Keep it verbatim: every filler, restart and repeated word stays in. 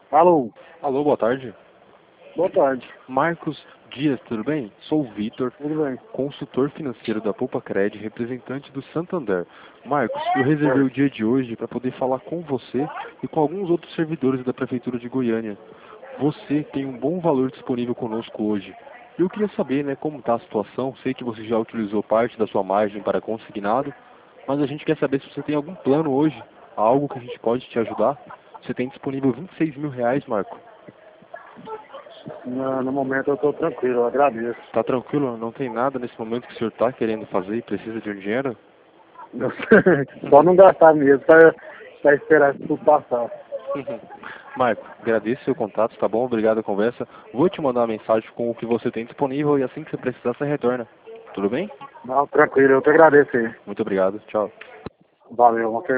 Alô, Alô, boa tarde. boa tarde. Marcos Dias, tudo bem? Sou o Vitor, Tudo bem? consultor financeiro da Poupa Cred, representante do Santander. Marcos, eu reservei o dia de hoje para poder falar com você e com alguns outros servidores da Prefeitura de Goiânia. Você tem um bom valor disponível conosco hoje. Eu queria saber, né, como está a situação. Sei que você já utilizou parte da sua margem para consignado, mas a gente quer saber se você tem algum plano hoje, algo que a gente pode te ajudar. Você tem disponível vinte e seis mil reais, Marco. No, no momento eu estou tranquilo, eu agradeço. Tá tranquilo? Não tem nada nesse momento que o senhor tá querendo fazer e precisa de um dinheiro? Só não gastar mesmo, para esperar isso tudo passar. Marco, agradeço seu contato, tá bom? Obrigado a conversa. Vou te mandar uma mensagem com o que você tem disponível e assim que você precisar, você retorna. Tudo bem? Não, tranquilo, eu te agradeço aí. Muito obrigado. Tchau. Valeu, uma